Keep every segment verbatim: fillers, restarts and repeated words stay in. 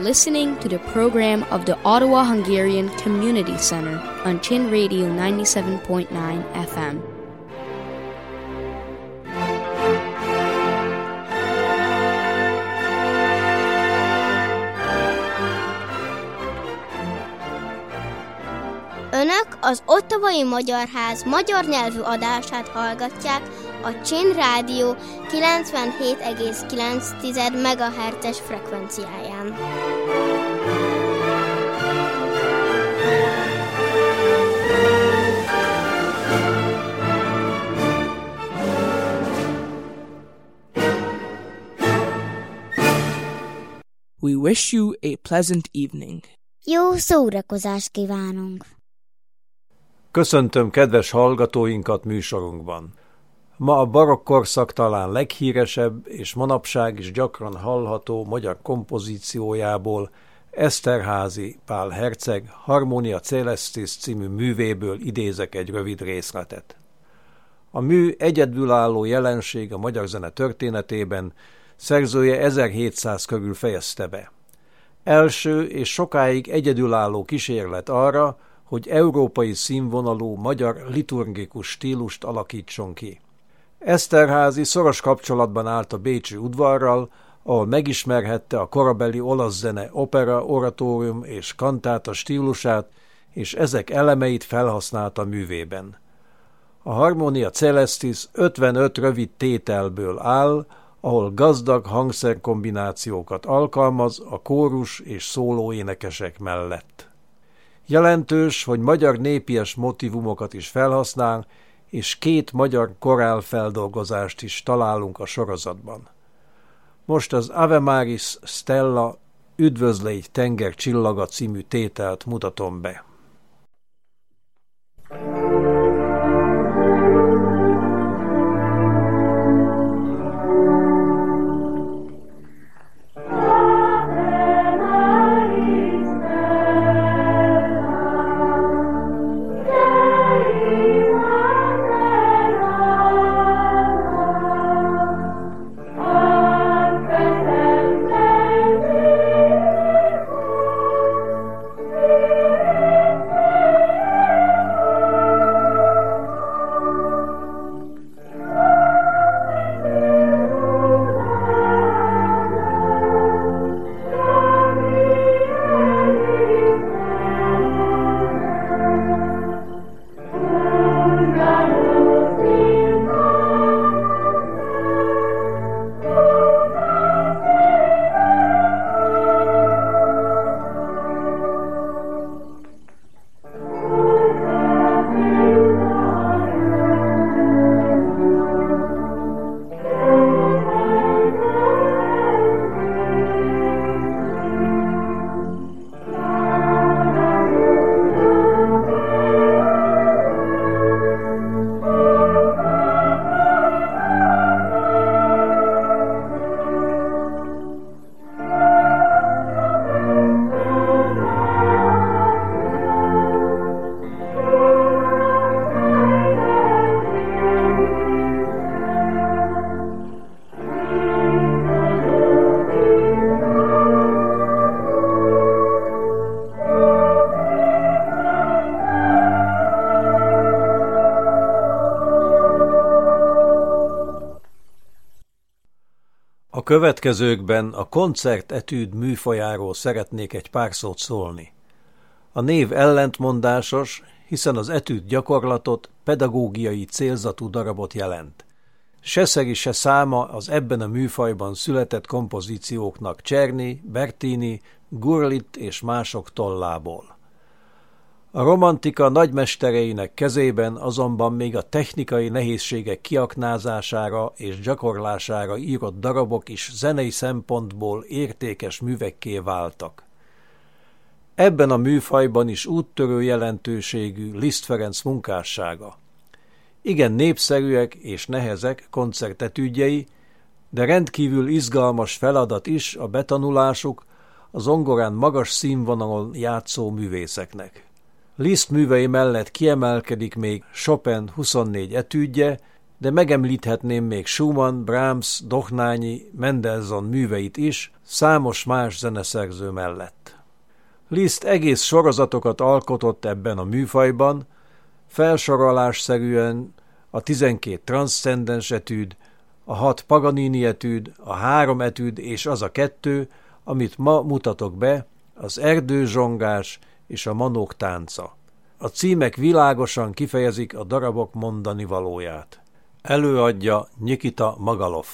listening to the program of the Ottawa Hungarian Community Center on Chin Radio ninety-seven point nine F M. Önök az Ottawai Magyar Ház magyar nyelvű adását hallgatják a Chin Rádió kilencvenhét egész kilenc megahertzes frekvenciáján. We wish you a pleasant evening. Jó szórakozást kívánunk! Köszöntöm kedves hallgatóinkat műsorunkban. Ma a barokk korszak talán leghíresebb és manapság is gyakran hallható magyar kompozíciójából, Eszterházy Pál herceg Harmonia Coelestis című művéből idézek egy rövid részletet. A mű egyedülálló jelenség a magyar zene történetében, szerzője ezerhétszáz körül fejezte be. Első és sokáig egyedülálló kísérlet arra, hogy európai színvonalú magyar liturgikus stílust alakítson ki. Eszterházy szoros kapcsolatban állt a bécsi udvarral, ahol megismerhette a korabeli olasz zene opera, oratórium és kantáta stílusát, és ezek elemeit felhasználta művében. A Harmonia Coelestis ötvenöt rövid tételből áll, ahol gazdag hangszerkombinációkat alkalmaz a kórus és szólóénekesek mellett. Jelentős, hogy magyar népies motivumokat is felhasznál, és két magyar korálfeldolgozást is találunk a sorozatban. Most az Ave Maris Stella, Üdvözlégy tenger csillaga című tételt mutatom be. A következőkben a koncertetűd műfajáról szeretnék egy pár szót szólni. A név ellentmondásos, hiszen az etűd gyakorlatot, pedagógiai célzatú darabot jelent. Se szegi, se száma az ebben a műfajban született kompozícióknak Czerny, Bertini, Gurlitt és mások tollából. A romantika nagymestereinek kezében azonban még a technikai nehézségek kiaknázására és gyakorlására írott darabok is zenei szempontból értékes művekké váltak. Ebben a műfajban is úttörő jelentőségű Liszt Ferenc munkássága. Igen népszerűek és nehezek koncertetűdjei, de rendkívül izgalmas feladat is a betanulásuk a zongorán magas színvonalon játszó művészeknek. Liszt művei mellett kiemelkedik még Chopin huszonnégy etűdje, de megemlíthetném még Schumann, Brahms, Dohnányi, Mendelssohn műveit is, számos más zeneszerző mellett. Liszt egész sorozatokat alkotott ebben a műfajban, felsorolásszerűen a tizenkét transzcendens etűd, a hat Paganini etűd, a három etűd és az a kettő, amit ma mutatok be, az Erdőzsongás és a Manók tánca. A címek világosan kifejezik a darabok mondani valóját. Előadja Nikita Magalov.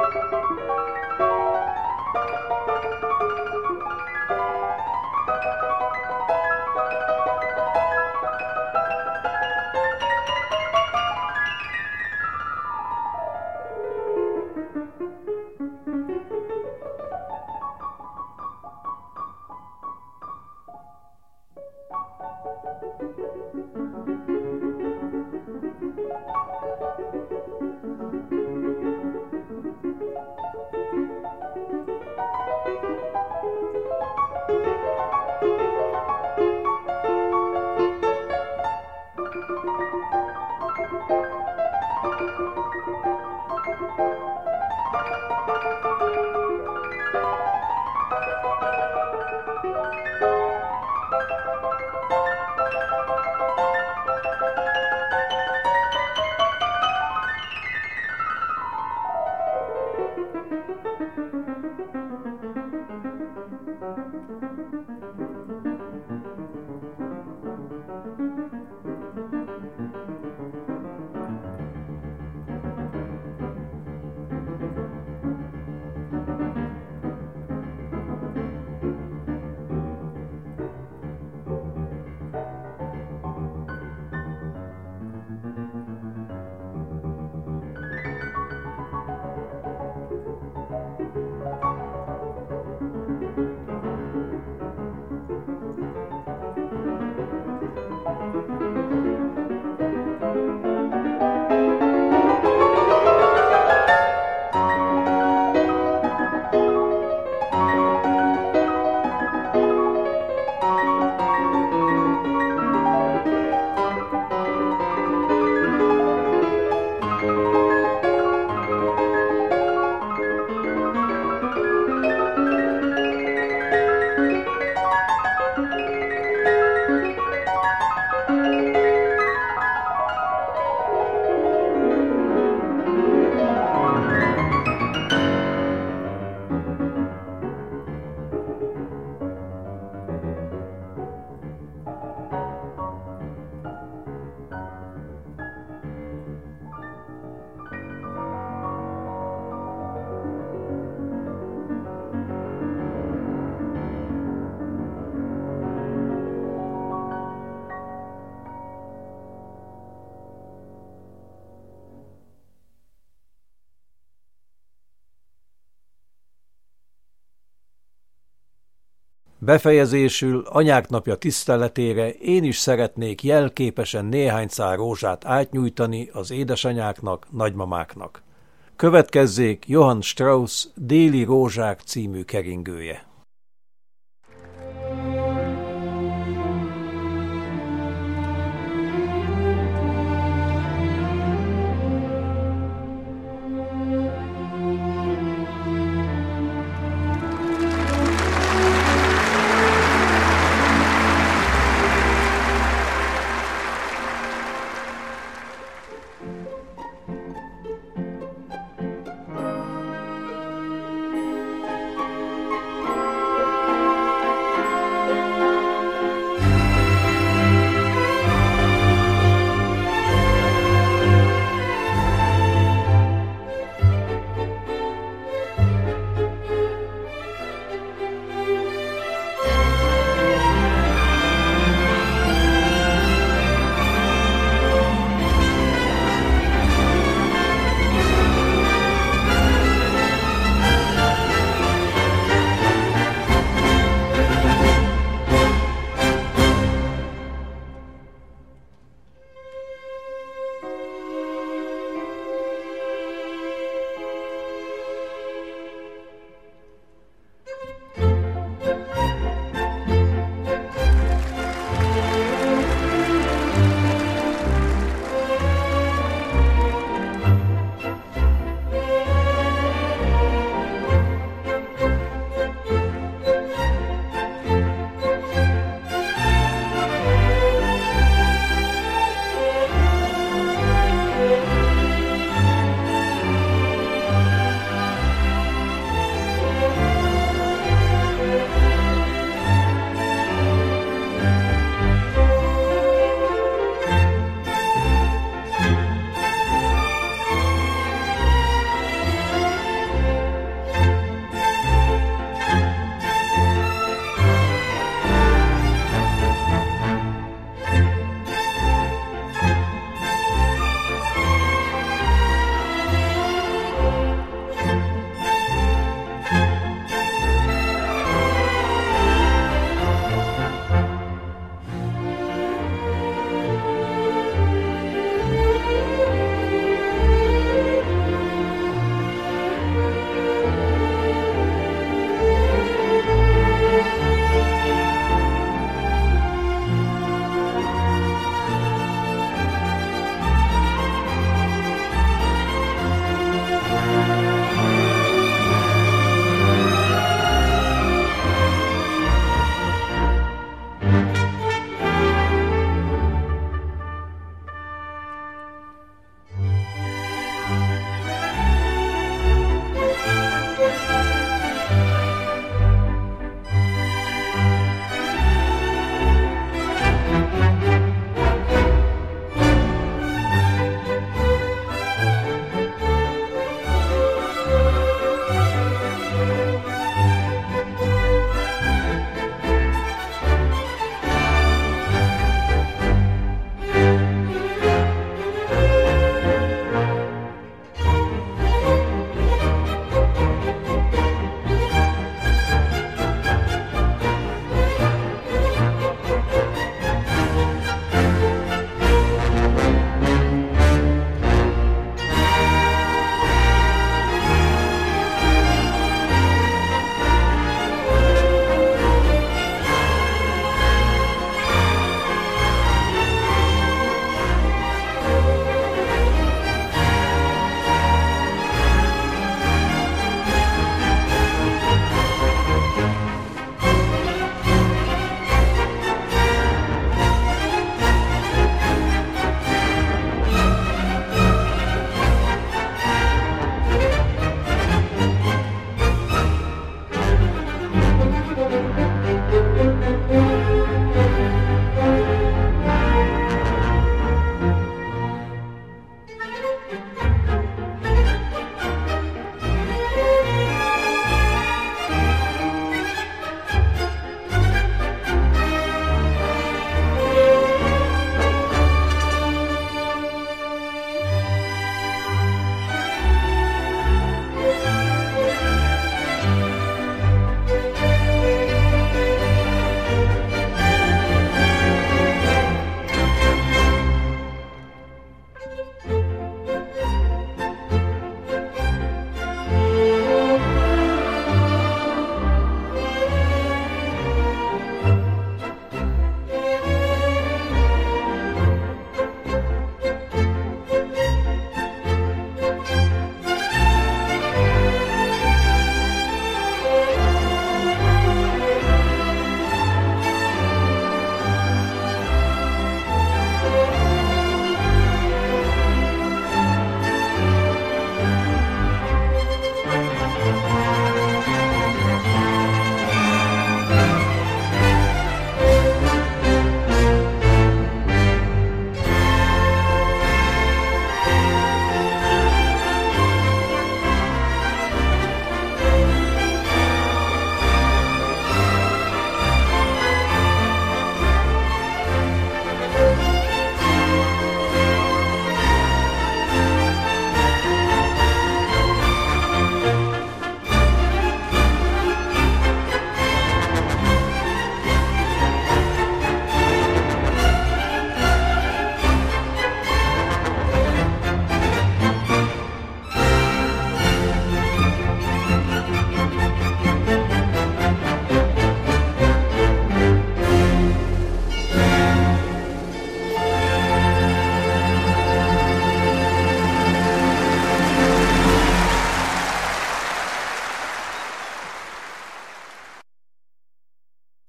Befejezésül Anyák Napja tiszteletére én is szeretnék jelképesen néhány szál rózsát átnyújtani az édesanyáknak, nagymamáknak. Következzék Johann Strauss Déli rózsák című keringője.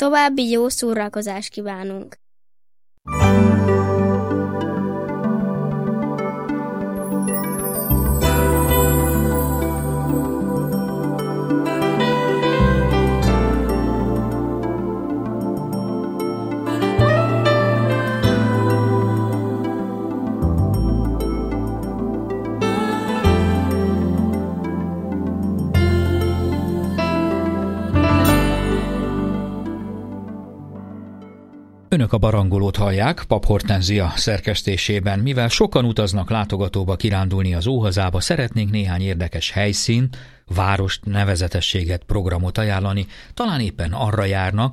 további jó szórakozást kívánunk! Önök a barangolót hallják, Pap Hortenzia szerkesztésében. Mivel sokan utaznak látogatóba kirándulni az Óhazába, szeretnénk néhány érdekes helyszínt, várost, nevezetességet, programot ajánlani. Talán éppen arra járnak,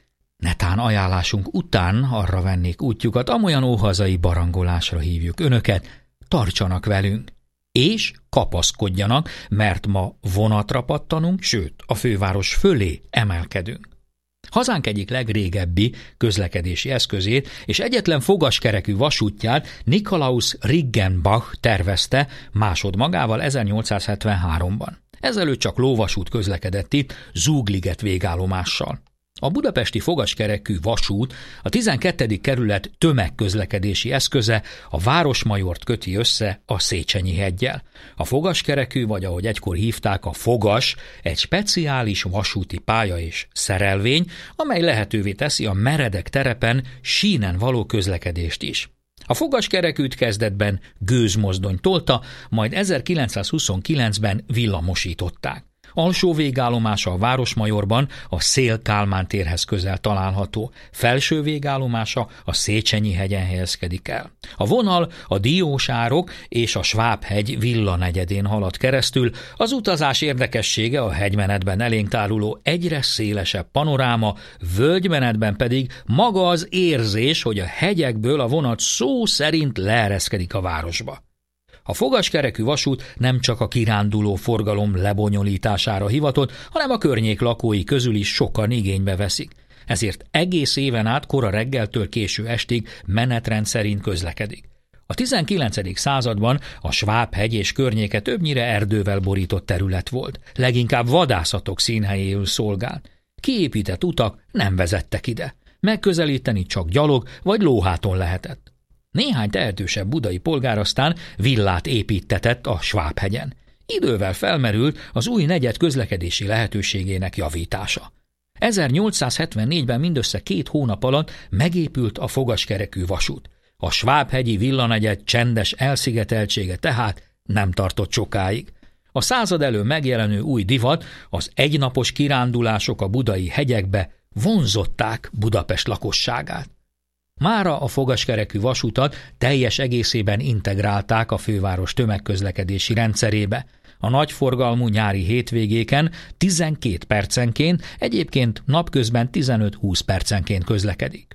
netán ajánlásunk után arra vennék útjukat, amolyan óhazai barangolásra hívjuk önöket. Tartsanak velünk, és kapaszkodjanak, mert ma vonatra pattanunk, sőt, a főváros fölé emelkedünk. Hazánk egyik legrégebbi közlekedési eszközét és egyetlen fogaskerekű vasútját Nikolaus Riggenbach tervezte másodmagával ezernyolcszázhetvenháromban. Ezelőtt csak lóvasút közlekedett itt Zúgliget végállomással. A budapesti fogaskerekű vasút a tizenkettedik kerület tömegközlekedési eszköze, a Városmajort köti össze a Széchenyi-heggyel. A fogaskerekű, vagy ahogy egykor hívták, a fogas, egy speciális vasúti pálya és szerelvény, amely lehetővé teszi a meredek terepen sínen való közlekedést is. A fogaskerekűt kezdetben gőzmozdony tolta, majd ezerkilencszázhuszonkilencben villamosították. Alsó végállomása a Városmajorban a Széll-Kálmán térhez közel található, felső végállomása a Széchenyi-hegyen helyezkedik el. A vonal a Diósárok és a Sváb-hegy villanegyedén halad keresztül, az utazás érdekessége a hegymenetben elénk táruló egyre szélesebb panoráma, völgymenetben pedig maga az érzés, hogy a hegyekből a vonat szó szerint leereszkedik a városba. A fogaskerekű vasút nem csak a kiránduló forgalom lebonyolítására hivatott, hanem a környék lakói közül is sokan igénybe veszik. Ezért egész éven át kora reggeltől késő estig menetrend szerint közlekedik. A tizenkilencedik században a Sváb-hegy és környéke többnyire erdővel borított terület volt. Leginkább vadászatok színhelyéül szolgált. Kiépített utak nem vezettek ide. Megközelíteni csak gyalog vagy lóháton lehetett. Néhány tehetősebb budai polgár aztán villát építtetett a Sváb-hegyen. Idővel felmerült az új negyed közlekedési lehetőségének javítása. ezernyolcszázhetvennégyben mindössze két hónap alatt megépült a fogaskerekű vasút. A Sváb-hegyi villanegyed csendes elszigeteltsége tehát nem tartott sokáig. A század elől megjelenő új divat, az egynapos kirándulások a budai hegyekbe vonzották Budapest lakosságát. Mára a fogaskerekű vasutat teljes egészében integrálták a főváros tömegközlekedési rendszerébe. A nagyforgalmú nyári hétvégéken tizenkét percenként, egyébként napközben tizenöt-húsz percenként közlekedik.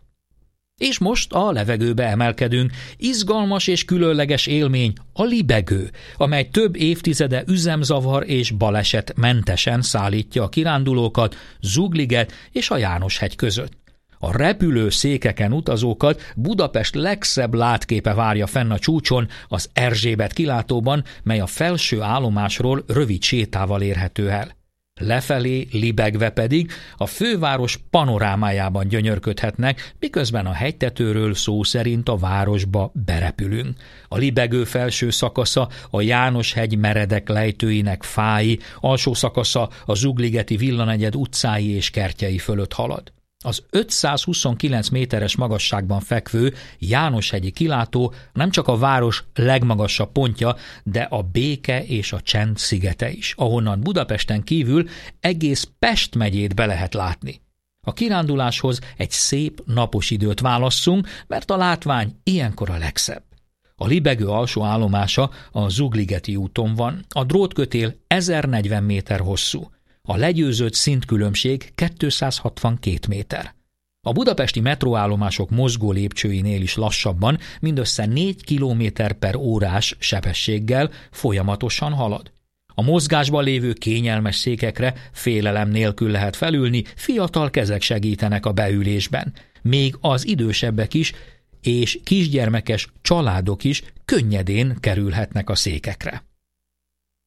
És most a levegőbe emelkedünk, izgalmas és különleges élmény a libegő, amely több évtizede üzemzavar és baleset mentesen szállítja a kirándulókat Zugliget és a János-hegy között. A repülő székeken utazókat Budapest legszebb látképe várja fenn a csúcson, az Erzsébet kilátóban, mely a felső állomásról rövid sétával érhető el. Lefelé libegve pedig a főváros panorámájában gyönyörködhetnek, miközben a hegytetőről szó szerint a városba berepülünk. A libegő felső szakasza a János-hegy meredek lejtőinek fái, alsó szakasza a Zugligeti villanegyed utcái és kertjei fölött halad. Az ötszázhuszonkilenc méteres magasságban fekvő János-hegyi kilátó nem csak a város legmagasabb pontja, de a béke és a csend szigete is, ahonnan Budapesten kívül egész Pest megyét be lehet látni. A kiránduláshoz egy szép napos időt válasszunk, mert a látvány ilyenkor a legszebb. A libegő alsó állomása a Zugligeti úton van, a drótkötél ezernegyven méter hosszú. A legyőzött szintkülönbség kétszázhatvankét méter. A budapesti metróállomások mozgó lépcsőinél is lassabban, mindössze négy kilométer per órás sebességgel folyamatosan halad. A mozgásban lévő kényelmes székekre félelem nélkül lehet felülni, fiatal kezek segítenek a beülésben. Még az idősebbek is és kisgyermekes családok is könnyedén kerülhetnek a székekre.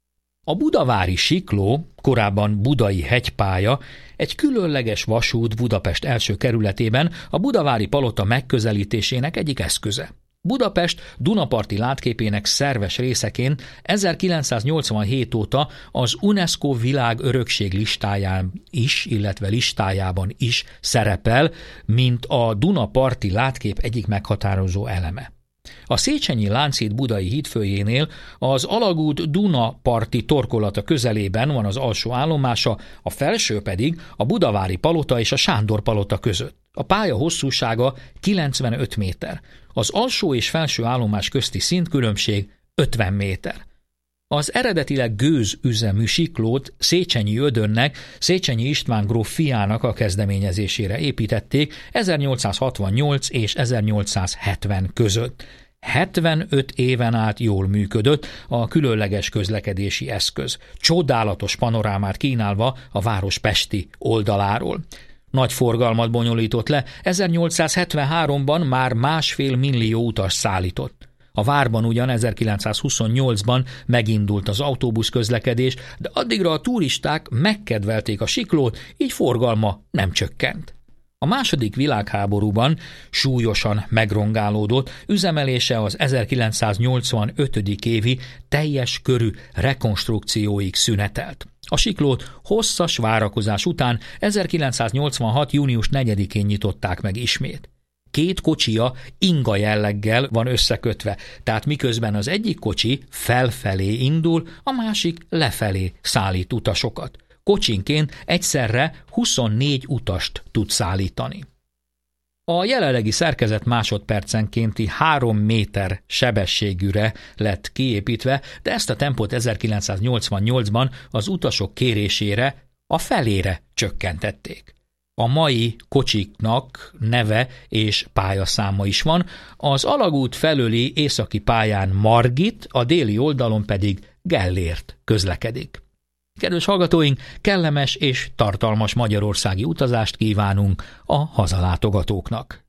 A budavári sikló, korábban budai hegypálya, egy különleges vasút Budapest első kerületében a budavári palota megközelítésének egyik eszköze. Budapest Dunaparti látképének szerves részeként ezerkilencszáznyolcvanhét óta az UNESCO világörökség listáján is, illetve listájában is szerepel, mint a Dunaparti látkép egyik meghatározó eleme. A Széchenyi Lánchíd budai hídfőjénél az alagút Dunaparti torkolata közelében van az alsó állomása, a felső pedig a budavári palota és a Sándor palota között. A pálya hosszúsága kilencvenöt méter, az alsó és felső állomás közti szintkülönbség ötven méter. Az eredetileg gőzüzemű siklót Széchenyi Ödönnek, Széchenyi István gróf fiának a kezdeményezésére építették ezernyolcszázhatvannyolc és ezernyolcszázhetven között. hetvenöt éven át jól működött a különleges közlekedési eszköz, csodálatos panorámát kínálva a város pesti oldaláról. Nagy forgalmat bonyolított le, ezernyolcszázhetvenháromban már másfél millió utas szállított. A várban ugyan ezerkilencszázhuszonnyolcban megindult az autóbusz közlekedés, de addigra a turisták megkedvelték a siklót, így forgalma nem csökkent. A második világháborúban súlyosan megrongálódott, üzemelése az ezerkilencszáznyolcvanöt. évi teljes körű rekonstrukcióig szünetelt. A siklót hosszas várakozás után ezerkilencszáznyolcvanhat. június negyedikén nyitották meg ismét. Két kocsija inga jelleggel van összekötve, tehát miközben az egyik kocsi felfelé indul, a másik lefelé szállít utasokat. Kocsinként egyszerre huszonnégy utast tud szállítani. A jelenlegi szerkezet másodpercenkénti három méter sebességűre lett kiépítve, de ezt a tempót ezerkilencszáznyolcvannyolcban az utasok kérésére a felére csökkentették. A mai kocsiknak neve és pályaszáma is van, az alagút felőli északi pályán Margit, a déli oldalon pedig Gellért közlekedik. Kedves hallgatóink, kellemes és tartalmas magyarországi utazást kívánunk a hazalátogatóknak.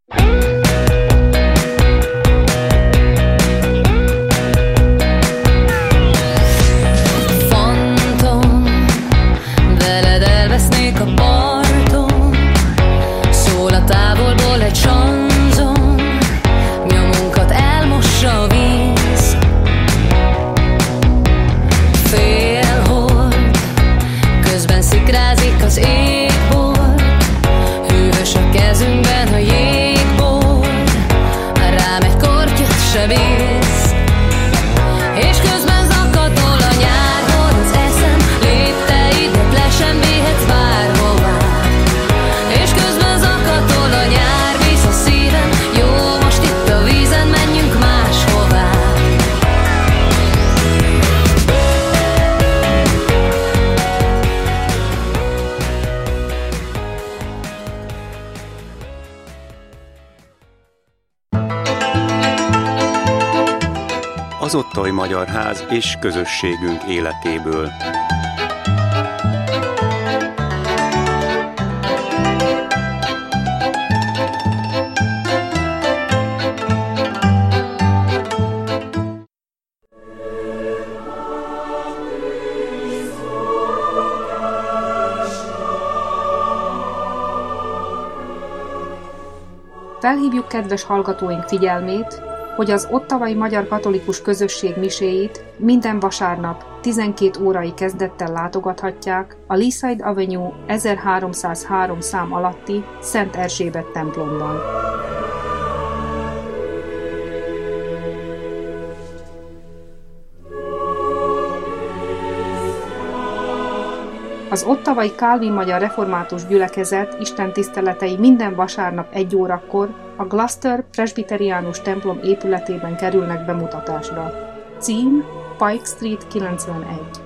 Fantom, veled elvesznék a parton, szól a távolból egy sanzon, nyomunkat elmossa a víz. Félhold, közben szikrázik az égbolt, hűvös a kezünkben a jégbor, rám egy kortyot se víz, és közben zakatol a nyárban az eszem, lépteidet le sem vihetsz bárhová, és közben zakatol a nyár, visz a szívem, jó, most itt a vízen, menjünk máshová. Az Otthai Magyar Ház és közösségünk életéből. Felhívjuk kedves hallgatóink figyelmét, hogy az Ottawai Magyar Katolikus Közösség miséit minden vasárnap tizenkét órai kezdettel látogathatják a Leaside Avenue ezerháromszázhárom szám alatti Szent Erzsébet templomban. Az ottawai Kálvin Magyar Református Gyülekezet istentiszteletei minden vasárnap egy órakor a Gloucester Presbiteriánus templom épületében kerülnek bemutatásra. Cím Pike Street kilencvenegy.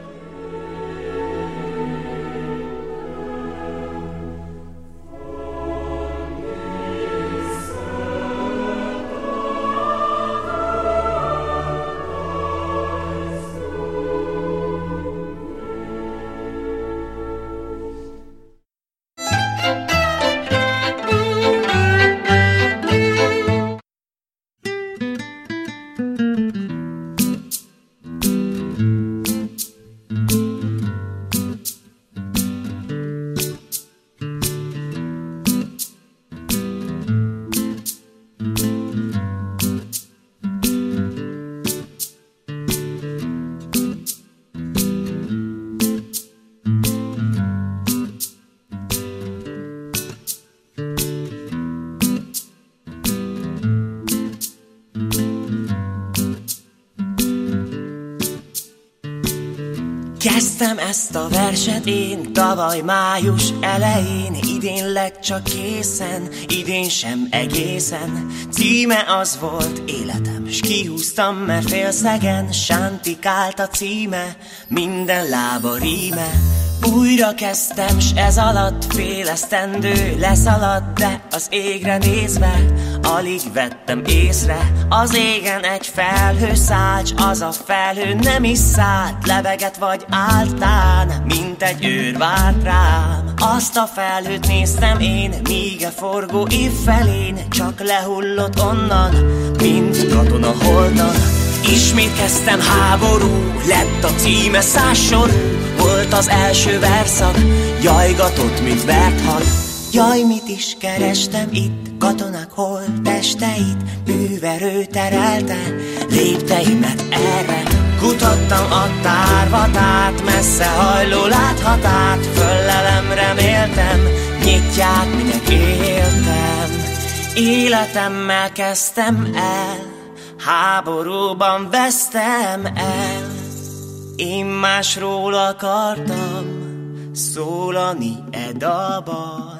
Kezdtem ezt a verset én tavaly május elején, idénleg csak készen, idén sem egészen. Címe az volt életem, s kihúztam, mert félszegen sántikált a címe, minden lába ríme. Újra kezdtem, s ez alatt fél esztendő leszaladt, de az égre nézve alig vettem észre. Az égen egy felhő szállt, s az a felhő nem is szállt, lebegett vagy áltán, mint egy őr várt rám. Azt a felhőt néztem én, míg a forgó év felén csak lehullott onnan, mint katona holtan. Ismét kezdtem, háború lett a címe, százsorú volt az első verszak, jajgatott, mint vert hal. Jaj, mit is kerestem itt, katonák holttesteit, bűverő terelte lépteimet erre. Kutattam a tárvatát, messze hajló láthatát, föllelem reméltem, nyitják, minek éltem. Életemmel kezdtem el, háborúban vesztem el. Én másról akartam szólani e dalban.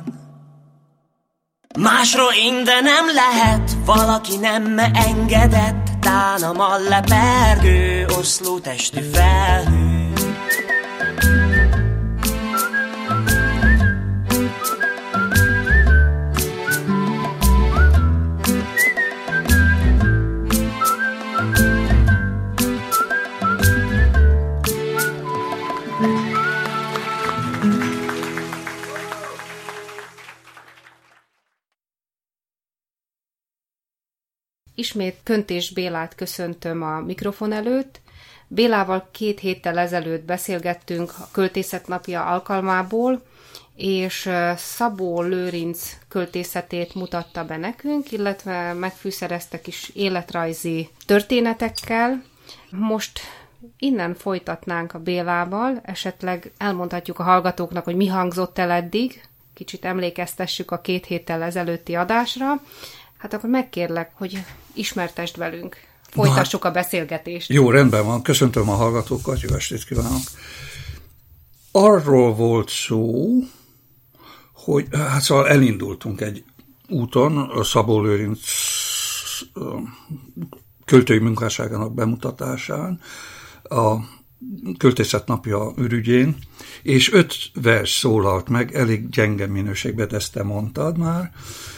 Másról én, de nem lehet, valaki nem engedett, tánam a lepergő oszló testű felhő. Ismét Köntés Bélát köszöntöm a mikrofon előtt. Bélával két héttel ezelőtt beszélgettünk a Költészet Napja alkalmából, és Szabó Lőrinc költészetét mutatta be nekünk, illetve megfűszerezte kis életrajzi történetekkel. Most innen folytatnánk a Bélával, esetleg elmondhatjuk a hallgatóknak, hogy mi hangzott el eddig, kicsit emlékeztessük a két héttel ezelőtti adásra. Hát akkor megkérlek, hogy ismertesd velünk. Folytassuk Na, a beszélgetést. Jó, rendben van. Köszöntöm a hallgatókat, jó estét kívánok. Arról volt szó, hogy hát szóval elindultunk egy úton, a Szabó Lőrinc költői munkásságának bemutatásán, a Költészet Napja ürügyén, és öt vers szólalt meg, elég gyenge minőségben, de ezt te mondtad már.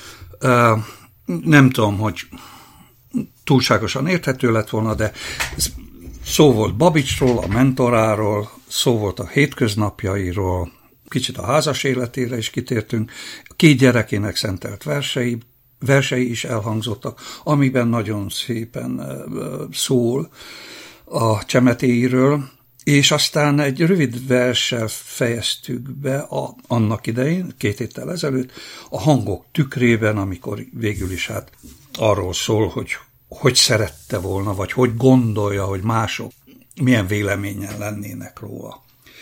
Nem tudom, hogy túlságosan érthető lett volna, de szó volt Babicsról, a mentoráról, szó volt a hétköznapjairól, kicsit a házas életére is kitértünk, két gyerekének szentelt versei, versei is elhangzottak, amiben nagyon szépen szól a csemetéiről, és aztán egy rövid verssel fejeztük be a, annak idején, két héttel ezelőtt, a hangok tükrében, amikor végül is hát arról szól, hogy hogy szerette volna, vagy hogy gondolja, hogy mások milyen véleményen lennének róla.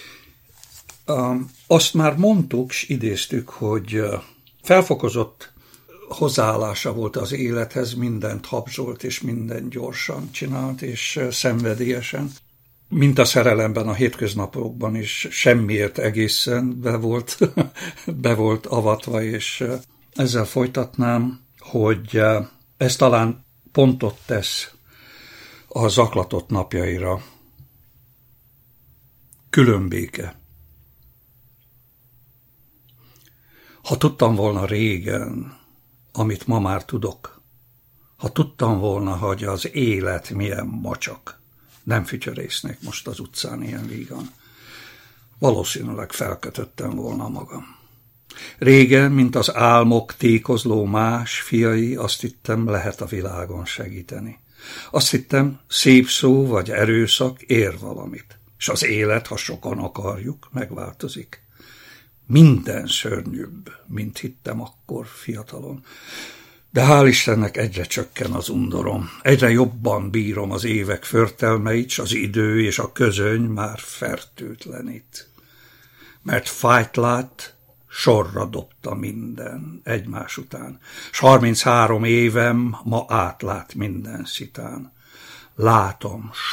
Azt már mondtuk, és idéztük, hogy felfokozott hozzáállása volt az élethez, mindent habzsolt, és mindent gyorsan csinált, és szenvedélyesen. Mint a szerelemben, a hétköznapokban is semmiért egészen be volt, be volt avatva, és ezzel folytatnám, hogy ez talán pontot tesz a zaklatott napjaira. Különbéke. Ha tudtam volna régen, amit ma már tudok, ha tudtam volna, hogy az élet milyen mocsak, nem fütyörésznék most az utcán ilyen vígan. Valószínűleg felkötöttem volna magam. Régen, mint az álmok tékozló más fiai, azt hittem, lehet a világon segíteni. Azt hittem, szép szó vagy erőszak ér valamit, és az élet, ha sokan akarjuk, megváltozik. Minden szörnyűbb, mint hittem akkor fiatalon. De hál' Istennek egyre csökken az undorom. Egyre jobban bírom az évek förtelmeit, s az idő és a közöny már fertőtlenít. Mert fájt lát, sorra dobta minden egymás után, s harminchárom évem ma átlát minden szitán. Látom, sok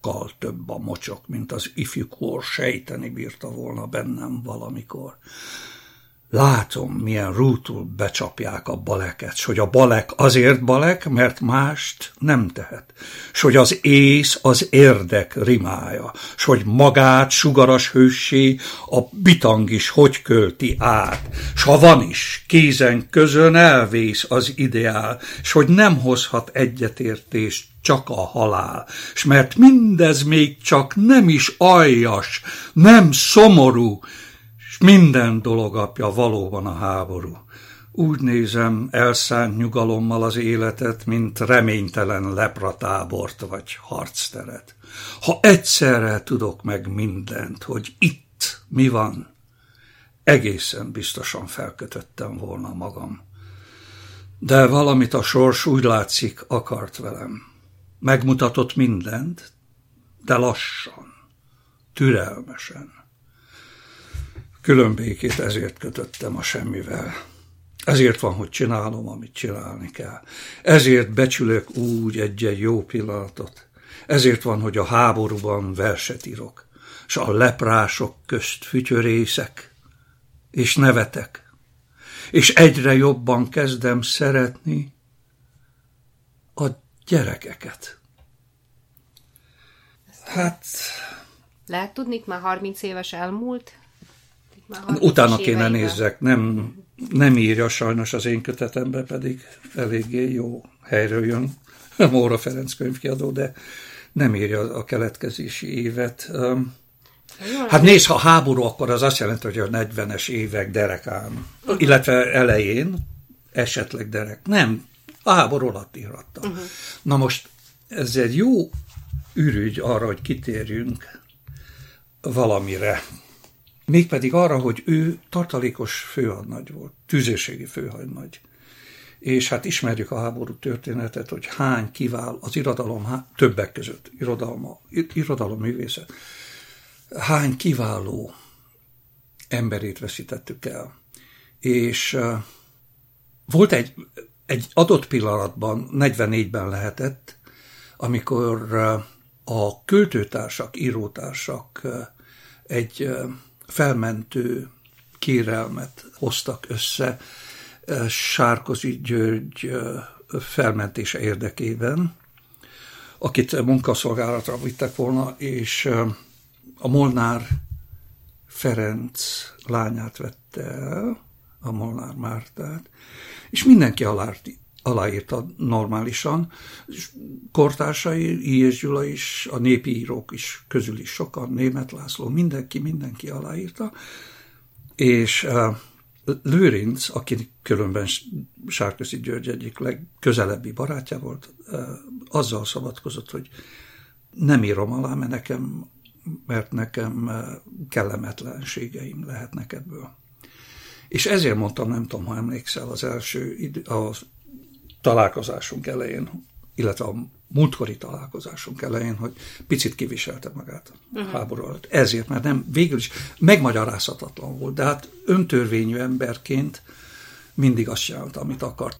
sokkal több a mocsok, mint az ifjúkor sejteni bírta volna bennem valamikor. Látom, milyen rútul becsapják a baleket, s hogy a balek azért balek, mert mást nem tehet, s hogy az ész az érdek rimája, s hogy magát sugaras hőssé a bitang is hogy költi át, s ha van is, kézen közön elvész az ideál, s hogy nem hozhat egyetértést csak a halál, s mert mindez még csak nem is aljas, nem szomorú, s minden dolog apja valóban a háború. Úgy nézem elszánt nyugalommal az életet, mint reménytelen lepratábort vagy harcteret. Ha egyszerre tudok meg mindent, hogy itt mi van, egészen biztosan felkötöttem volna magam. De valamit a sors úgy látszik akart velem. Megmutatott mindent, de lassan, türelmesen. Különbékét ezért kötöttem a semmivel. Ezért van, hogy csinálom, amit csinálni kell. Ezért becsülök úgy egy-egy jó pillanatot. Ezért van, hogy a háborúban verset írok, s a leprások közt fütyörészek, és nevetek, és egyre jobban kezdem szeretni a gyerekeket. Hát... Lehet tudni, már harminc éves elmúlt? Utána kéne nézzek, nem, nem írja sajnos az én kötetembe, pedig eléggé jó helyről jön, Móra Ferenc könyvkiadó, de nem írja a keletkezési évet. Hát nézd, ha háború, akkor az azt jelenti, hogy a negyvenes évek derekán, illetve elején, esetleg derek. Nem, a háború alatt írhattam. Uh-huh. Na most ez egy jó ürügy arra, hogy kitérjünk valamire. Mégpedig arra, hogy ő tartalékos főhadnagy volt, tüzérségi főhadnagy. És hát ismerjük a háború történetet, hogy hány kivál az irodalom, há, többek között irodalma, irodalomművészet, hány kiváló emberét veszítettük el. És uh, volt egy, egy adott pillanatban, negyvennégyben lehetett, amikor uh, a költőtársak, írótársak uh, egy uh, felmentő kérelmet hoztak össze Sárközi György felmentése érdekében, akit munkaszolgálatra vittek volna, és a Molnár Ferenc lányát vette el, a Molnár Mártát, és mindenki aláírta normálisan, kortársai, I és Gyula is, a népi írók is közül is sokan, Németh László, mindenki, mindenki aláírta, és uh, Lőrinc, aki különben Sárközi György egyik legközelebbi barátja volt, uh, azzal szabadkozott, hogy nem írom alá, mert nekem, mert nekem uh, kellemetlenségeim lehetnek ebből. És ezért mondtam, nem tudom, ha emlékszel, az első idő, a találkozásunk elején, illetve a múltkori találkozásunk elején, hogy picit kiviselte magát a uh-huh. háború alatt. Ezért, mert nem, végül is megmagyarázhatatlan volt, de hát öntörvényű emberként mindig azt csinálta, amit akart.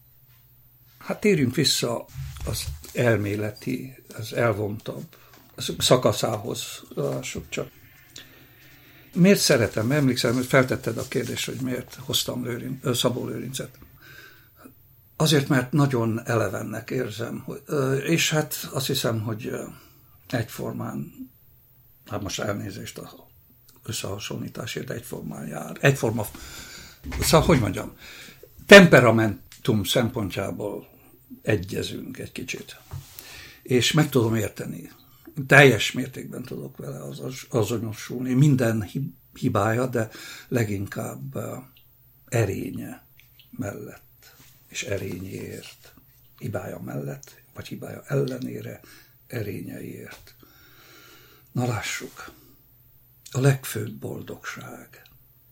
Hát térjünk vissza az elméleti, az elvontabb az szakaszához, lássuk csak. Miért szeretem? Emlékszem, hogy feltetted a kérdést, hogy miért hoztam Lőrin, Szabó Lőrincet. Azért, mert nagyon elevennek érzem, és hát azt hiszem, hogy egyformán, hát most elnézést az összehasonlításért, egyformán jár. Egyforma, szóval, hogy mondjam, temperamentum szempontjából egyezünk egy kicsit. És meg tudom érteni. Teljes mértékben tudok vele az, az, azonosulni. Minden hibája, de leginkább erénye mellett. És erényéért, hibája mellett, vagy hibája ellenére, erényeiért. Na lássuk, a legfőbb boldogság.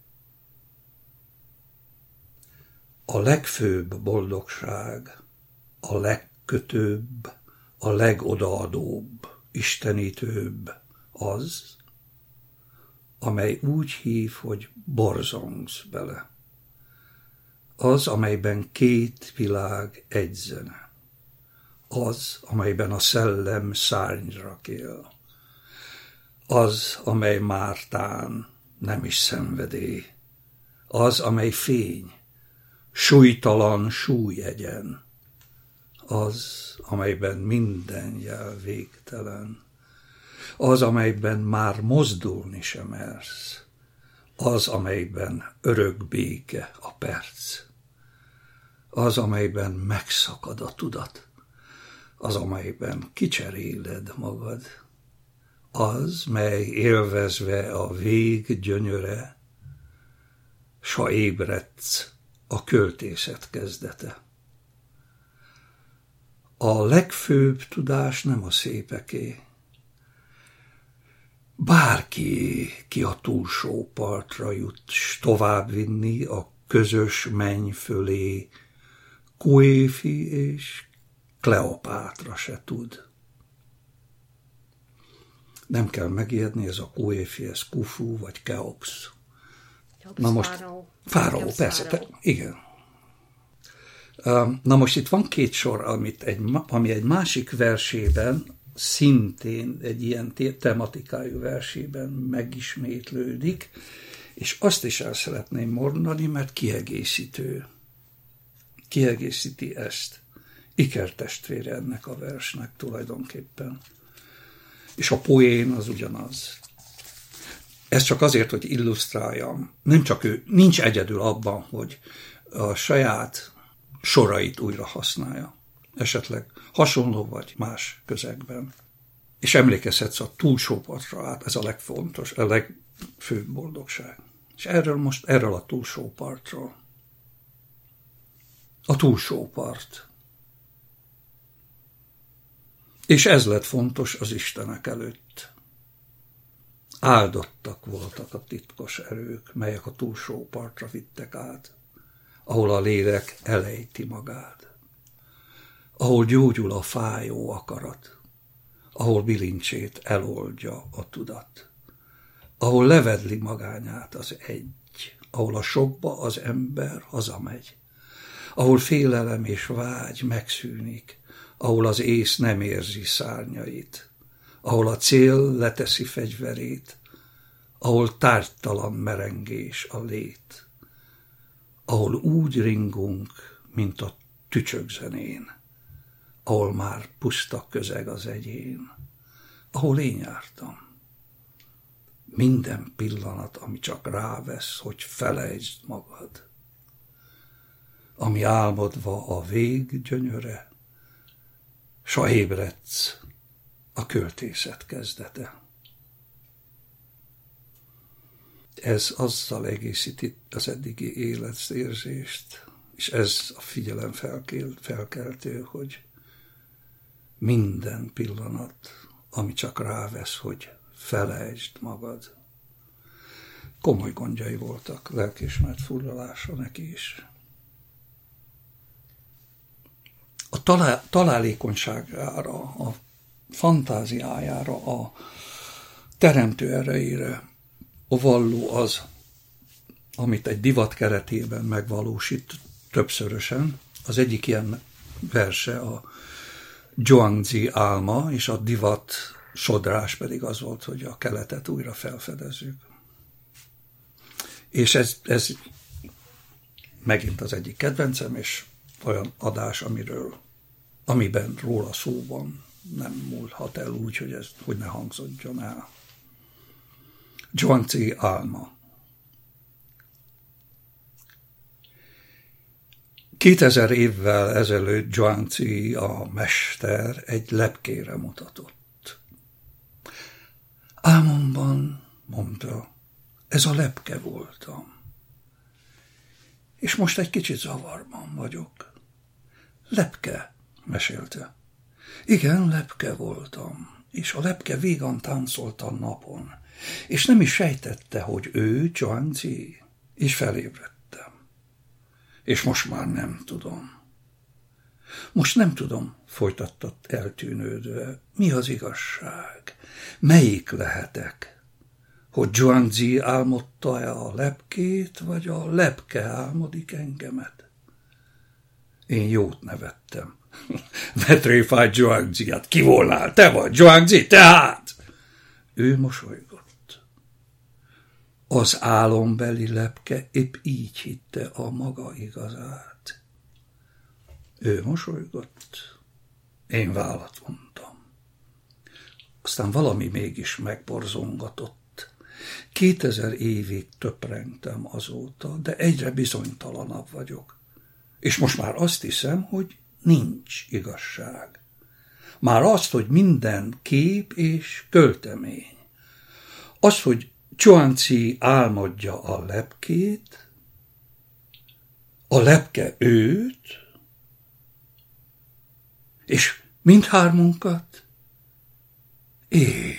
A legfőbb boldogság, a legkötőbb, a legodaadóbb, istenítőbb az, amely úgy hív, hogy borzongsz bele. Az, amelyben két világ egy zene. az, amelyben a szellem szárnyra kél, az, amely mártán nem is szenvedély, az, amely fény, súlytalan súlyegyen, az, amelyben minden jel végtelen, az, amelyben már mozdulni sem mersz, az, amelyben örök béke a perc, az, amelyben megszakad a tudat, az, amelyben kicseréled magad, az, mely élvezve a vég gyönyöre, s ébredsz a költészet kezdete. A legfőbb tudás nem a szépeké. Bárki, ki a túlsó partra jut, s továbbvinni a közös menny fölé, Kuéfi és Kleopátra se tud. Nem kell megijedni, ez a Kuéfi, ez Kufu vagy Keops. Na most, fáraó. Fáraó, persze, te, igen. Na most itt van két sor, amit egy, ami egy másik versében, szintén egy ilyen tematikájú versében megismétlődik, és azt is el szeretném mondani, mert kiegészítő. Kiegészíti ezt. Ikertestvére ennek a versnek tulajdonképpen. És a poén az ugyanaz. Ez csak azért, hogy illusztráljam. Nem csak ő, nincs egyedül abban, hogy a saját sorait újra használja. Esetleg hasonló vagy más közegben. És emlékezhetsz a túlsó partra át, ez a legfontos, a legfőbb boldogság. És erről most, erről a túlsó partról. A túlsó part. És ez lett fontos az Istenek előtt. Áldottak voltak a titkos erők, melyek a túlsó partra vittek át, ahol a lélek elejti magát, ahol gyógyul a fájó akarat, ahol bilincsét eloldja a tudat, ahol levedli magányát az egy, ahol a sokba az ember hazamegy, ahol félelem és vágy megszűnik, ahol az ész nem érzi szárnyait, ahol a cél leteszi fegyverét, ahol tárgytalan merengés a lét, ahol úgy ringunk, mint a tücsökzenén, ahol már puszta közeg az egyén, ahol én jártam. Minden pillanat, ami csak rávesz, hogy felejtsd magad, ami álmodva a vég gyönyöre, s ha ébredsz, a költészet kezdete. Ez azzal egészíti az eddigi életérzést, és ez a figyelem felkeltő, hogy minden pillanat, ami csak rávesz, hogy felejtsd magad. Komoly gondjai voltak, lelkiismeret furdalása neki is. A talá- találékonyságára, a fantáziájára, a teremtő erejére a valló az, amit egy divat keretében megvalósít többszörösen. Az egyik ilyen verse a Zhuangzi álma, és a divat sodrás pedig az volt, hogy a keletet újra felfedezzük. És ez, ez megint az egyik kedvencem, és olyan adás, amiről, amiben róla szó van, nem múlhat el úgy, hogy ez hogy ne hangzódjon el. Zhuangzi álma. Kétezer évvel ezelőtt Zhuangzi, a mester, egy lepkére mutatott. Álmomban, mondta, ez a lepke voltam. És most egy kicsit zavarban vagyok. Lepke, mesélte. Igen, lepke voltam, és a lepke vígan táncolt a napon, és nem is sejtette, hogy ő Zhuangzi, és felébredtem. És most már nem tudom. Most nem tudom, folytatta eltűnődve, mi az igazság, melyik lehetek, hogy Zhuangzi álmodta-e a lepkét, vagy a lepke álmodik engemet. Én jót nevettem. Betréfált Zhuangzi, hát ki volnál? Te vagy, Zhuangzi, tehát! Ő mosolygott. Az álombeli lepke épp így hitte a maga igazát. Ő mosolygott, én vállat mondtam. Aztán valami mégis megborzongatott. Kétezer évig töprengtem azóta, de egyre bizonytalanabb vagyok. És most már azt hiszem, hogy nincs igazság. Már azt, hogy minden kép és költemény. Az, hogy Zhuangzi álmodja a lepkét, a lepke őt, és mindhármunkat én.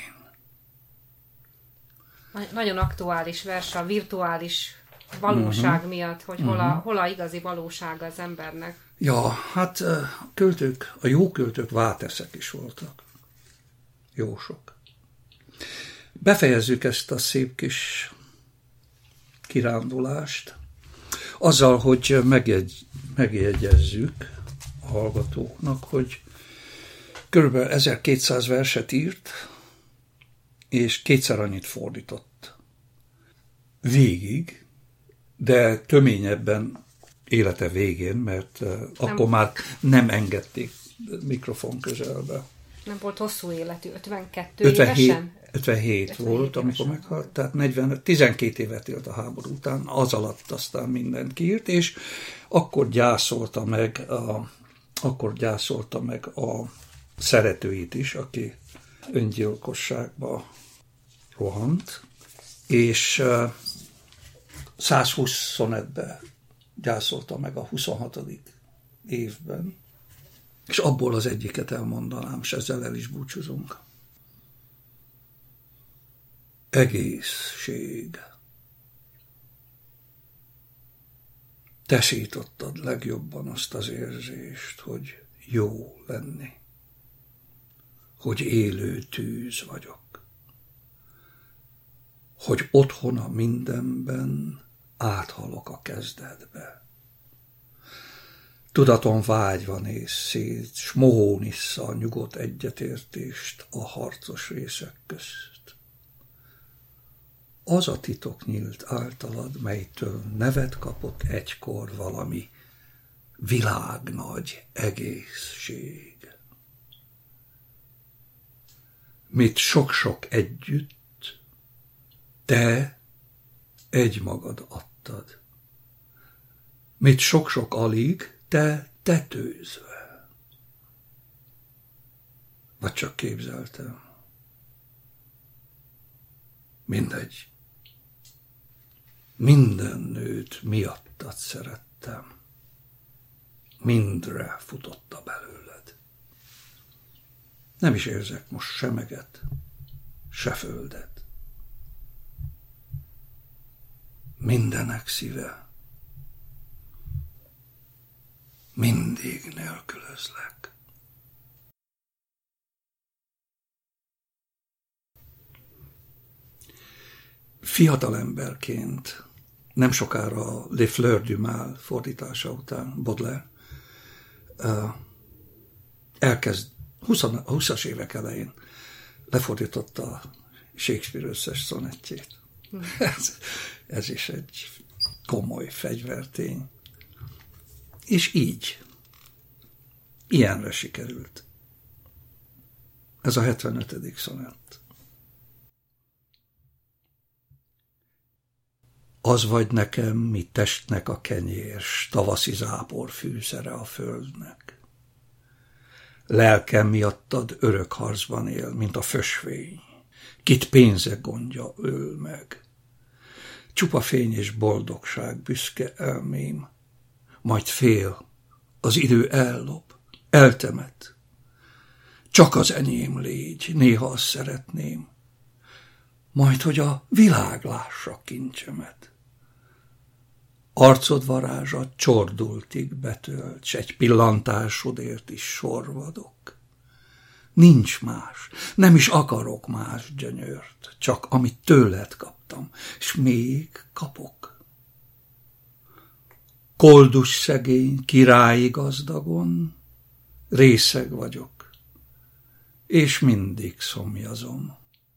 Nagyon aktuális vers a virtuális valóság uh-huh. miatt, hogy hol, a, hol a igazi valósága az embernek. Ja, hát a költők, a jó költők válteszek is voltak. Jó sok. Befejezzük ezt a szép kis kirándulást azzal, hogy megjegy, megjegyezzük a hallgatóknak, hogy körülbelül ezerkétszáz verset írt, és kétszer annyit fordított. Végig, de töményebben élete végén, mert nem. Akkor már nem engedték mikrofon közelbe. Nem volt hosszú életű, ötvenkettő ötvenhét, évesen? ötvenhét volt, amikor meghalt, tehát negyven, tizenkét évet élt a háború után, az alatt aztán mindent kiírt, és akkor gyászolta meg a, akkor gyászolta meg a szeretőit is, aki öngyilkosságba rohant, és százhúsz szonetbe gyászolta meg a huszonhatodik évben, és abból az egyiket elmondanám, és ezzel el is búcsúzunk. Egészség. Te szítottad legjobban azt az érzést, hogy jó lenni, hogy élő tűz vagyok, hogy otthon a mindenben áthalok a kezdetbe. Tudaton vágyva néz szét, s mohón issza a nyugodt egyetértést a harcos részek közt. Az a titok nyílt általad, melytől nevet kapott egykor valami világnagy egészség. Mit sok-sok együtt, te egymagad adtad. Mit sok-sok alig, te tetőzve. Vagy csak képzeltem. Mindegy. Minden nőt miattad szerettem. Mindre futotta belőled. Nem is érzek most se meget, se földet. Mindenek szíve. Mindig nélkülözlek. Fiatalemberként, nem sokára Les Fleurs du Mal fordítása után, Baudelaire elkezd, a huszas évek elején lefordította Shakespeare összes szonettjét. Hmm. Ez, ez is egy komoly fegyvertény. És így, ilyenre sikerült. Ez a hetvenötödik szonett. Az vagy nekem, mi testnek a kenyér, s tavaszi zápor fűszere a földnek. Lelkem miattad örök harcban él, mint a fösvény, kit pénzek gondja öl meg. Csupa fény és boldogság büszke elmém, majd fél, az idő ellop, eltemet. Csak az enyém légy, néha azt szeretném, majd hogy a világ lássa kincsemet. Arcod varázsa csordultig betölt, s egy pillantásodért is sorvadok. Nincs más, nem is akarok más gyönyört, csak amit tőled kaptam, s még kapok. Koldus szegény, királyi gazdagon, részeg vagyok, és mindig szomjazom.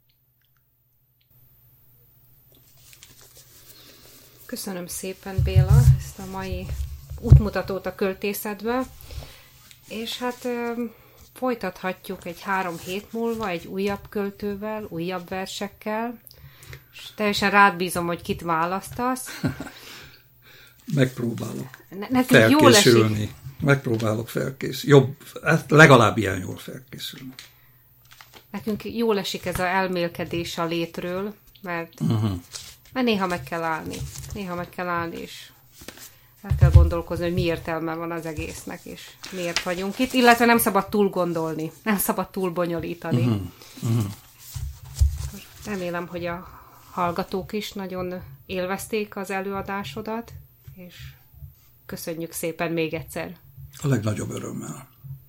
Köszönöm szépen, Béla, ezt a mai útmutatót a költészetbe, és hát folytathatjuk egy három hét múlva egy újabb költővel, újabb versekkel, és teljesen rád bízom, hogy kit választasz. Megpróbálok ne, felkészülni. Megpróbálok felkészülni. Jobb, legalább ilyen jól felkészülni. Nekünk jól esik ez az elmélkedés a létről, mert, uh-huh. mert néha meg kell állni. Néha meg kell állni, és el kell gondolkozni, hogy mi értelme van az egésznek, és miért vagyunk itt, illetve nem szabad túl gondolni, nem szabad túl bonyolítani. Uh-huh. Uh-huh. Remélem, hogy a hallgatók is nagyon élvezték az előadásodat, és köszönjük szépen még egyszer. A legnagyobb örömmel.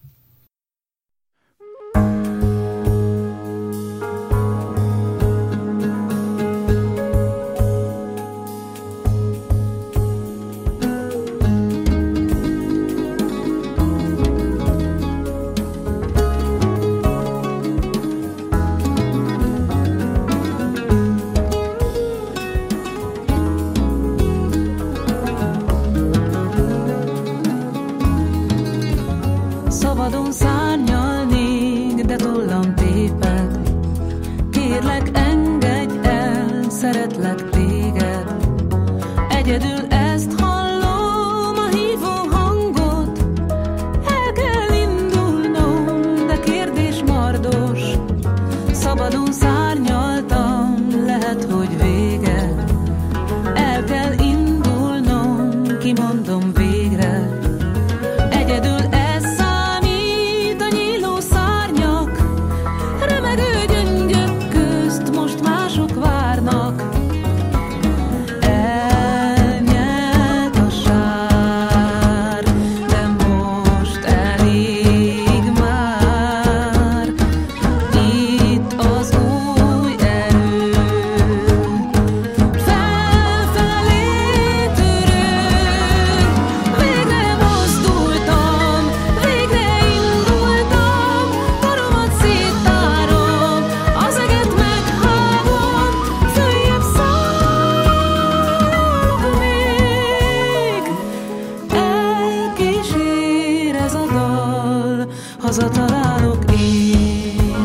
Szabadon szárnyalnék, de tollam téped. Kérlek, engedj el, szeretlek téged. Egyedül ezt hallom, a hívó hangot. El kell indulnom, de kérdés mardos. Szabadon szárnyaltam, lehet, hogy vége. El kell indulnom, kimondom végre. Egyedül hazatalálok én.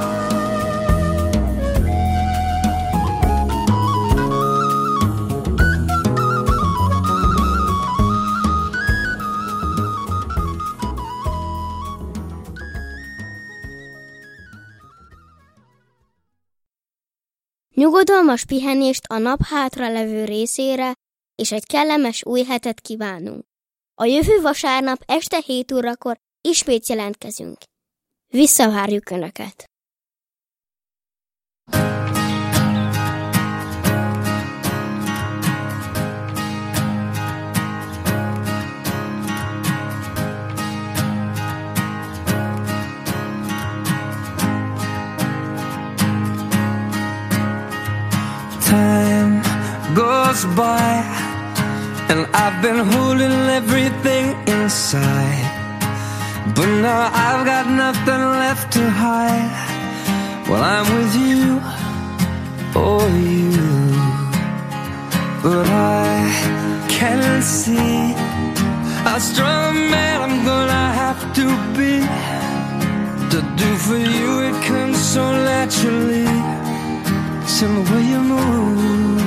Nyugodalmas pihenést a nap hátra levő részére, és egy kellemes új hetet kívánunk. A jövő vasárnap este hét órakor ismét jelentkezünk. Visszavárjuk Önöket! Time goes by and I've been holding everything inside. But now I've got nothing left to hide. Well, I'm with you, oh you. But I can't see how strong a man I'm gonna have to be to do for you. It comes so naturally, it's in the way you move.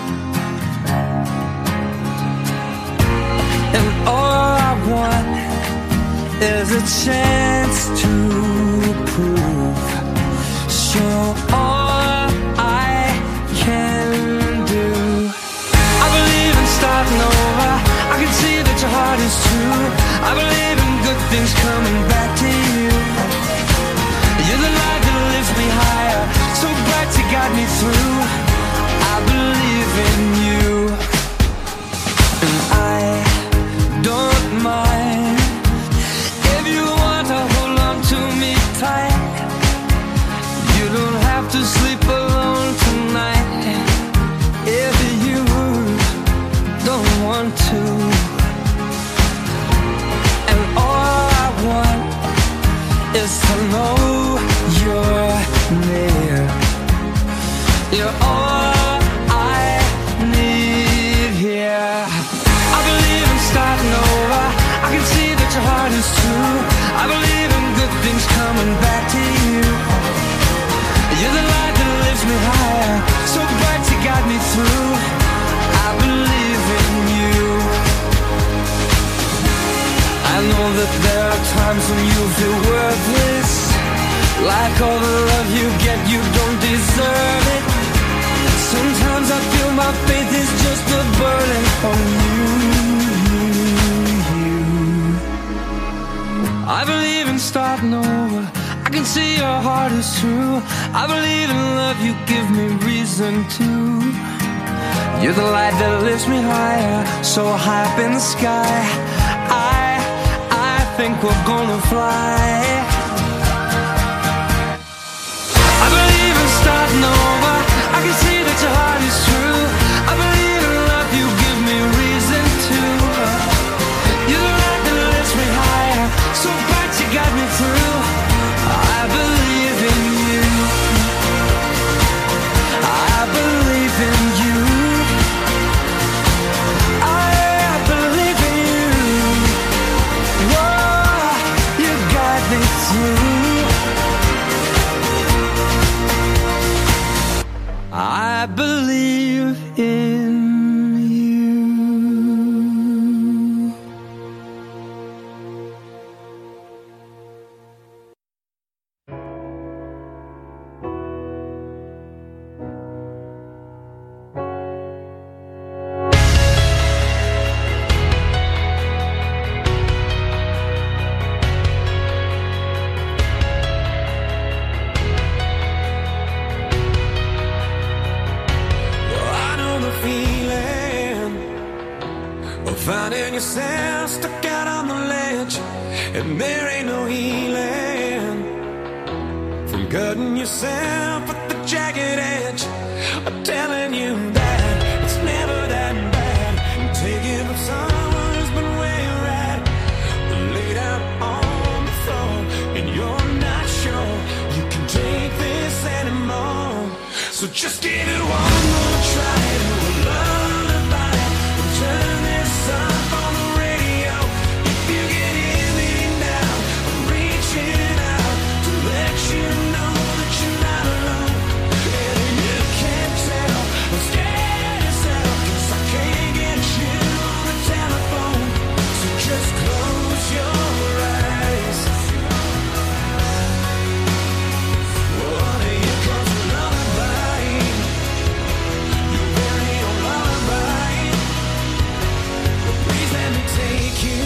And all I want is a chance to prove, show all I can do. I believe in starting over. I can see that your heart is true. I believe in good things coming back to you. You're the light that lifts me higher, so bright you got me through. I believe in you, and I don't mind if you want to hold on to me tight. You don't have to sleep alone tonight if you don't want to. And all I want just to know you're near. You're all I need here. I believe in starting over. I can see that your heart is true. I believe in good things coming back to you. You're the light that lifts me higher, so bright you got me through. I believe in you. I know that there are times when you feel worthless, like all the love you get, you don't deserve it. Sometimes I feel my faith is just a burden on you. I believe in starting over. I can see your heart is true. I believe in love, you give me reason to. You're the light that lifts me higher, so high up in the sky. I, I think we're gonna fly. I believe in starting over. I can see that your heart is true. I believe in love, you give me reason to. You're the light that lifts me higher, so bright you got me through. I believe in you. I believe in you. I believe in you. Whoa, you got me through. I believe in you. Finding yourself stuck out on the ledge, and there ain't no healing from cutting yourself at the jagged edge. I'm telling you that it's never that bad. I'm taking up someone who's been where you're at, laid out on the floor, and you're not sure you can take this anymore. So just give it one more try to lullaby and turn this up on the radio. If you can hear me now, I'm reaching out to let you know that you're not alone. And if you can't tell, I'm scared as hell, 'cause I can't get you on the telephone. So just close your eyes. Well, here comes a lullaby, your very own lullaby. Please let me take you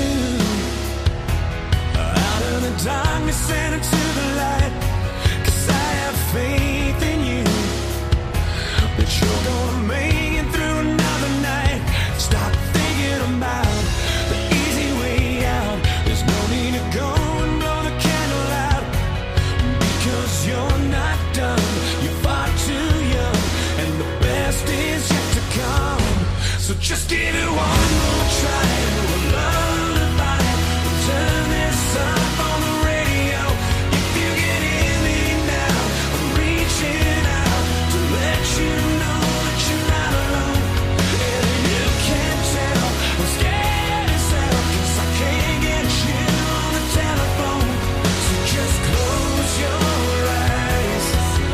out of the darkness and into the light, 'cause I have faith in you that you're gonna make it through another night. Stop thinking about the easy way out. There's no need to go and blow the candle out, because you're not done. You're far too young, and the best is yet to come. So just give it one more try to a lullaby and turn this up on the radio. If you can hear me now, I'm reaching out to let you know that you're not alone. And if you can't tell, I'm scared as hell, 'cause I can't get you on the telephone. So just close your eyes.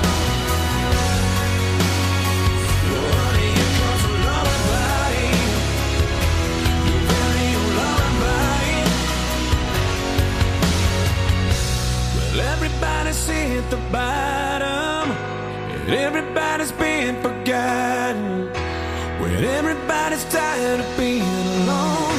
Oh, here comes a lullaby, your very own lullaby. Well, everybody's hit the bottom, and everybody's been forgotten, when everybody's tired of being alone.